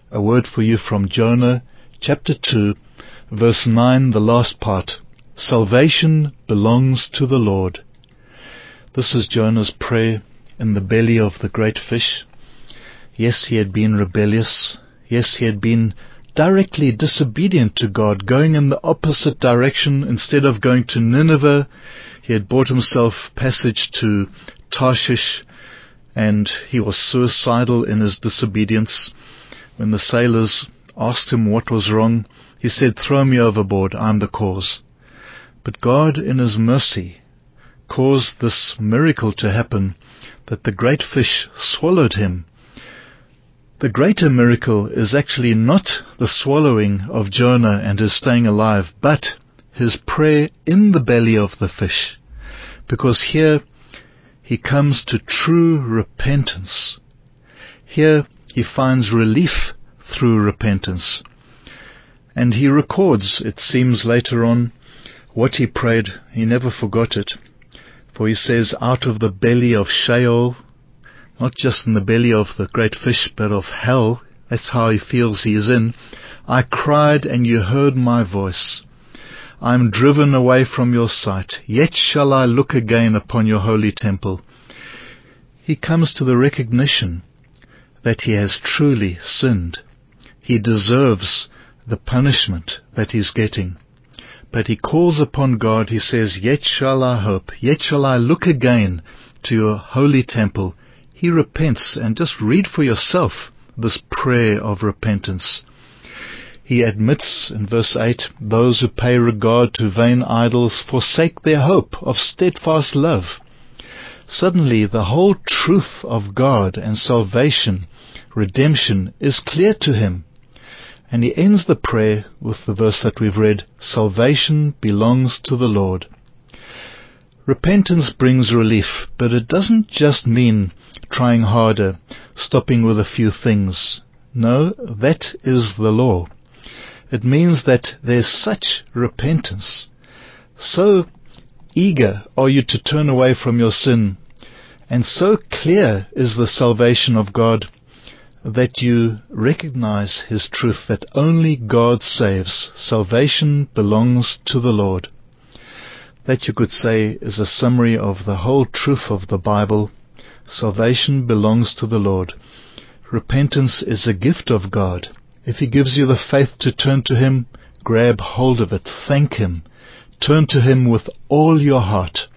A word for you from Jonah, chapter 2, verse 9, the last part. Salvation belongs to the Lord. This is Jonah's prayer in the belly of the great fish. Yes, he had been rebellious. Yes, he had been directly disobedient to God, going in the opposite direction. Instead of going to Nineveh, he had bought himself passage to Tarshish, and he was suicidal in his disobedience. When the sailors asked him what was wrong, he said, "Throw me overboard, I'm the cause." But God, in His mercy, caused this miracle to happen, that the great fish swallowed him. The greater miracle is actually not the swallowing of Jonah and his staying alive, but his prayer in the belly of the fish. Because here he comes to true repentance. Here he finds relief through repentance. And he records, it seems later on, what he prayed. He never forgot it. For he says, out of the belly of Sheol, not just in the belly of the great fish, but of hell, that's how he feels he is in, I cried and you heard my voice. I am driven away from your sight, yet shall I look again upon your holy temple. He comes to the recognition that he has truly sinned. He deserves the punishment that he's getting. But he calls upon God. He says, yet shall I hope, yet shall I look again to your holy temple. He repents, and just read for yourself this prayer of repentance. He admits in verse 8, those who pay regard to vain idols forsake their hope of steadfast love. Suddenly the whole truth of God and salvation, redemption, is clear to him. And he ends the prayer with the verse that we've read, salvation belongs to the Lord. Repentance brings relief, but it doesn't just mean trying harder, stopping with a few things. No, that is the law. It means that there's such repentance. So eager are you to turn away from your sin, and so clear is the salvation of God, that you recognize His truth, that only God saves. Salvation belongs to the Lord. That, you could say, is a summary of the whole truth of the Bible. Salvation belongs to the Lord. Repentance is a gift of God. If He gives you the faith to turn to Him, grab hold of it. Thank Him. Turn to Him with all your heart.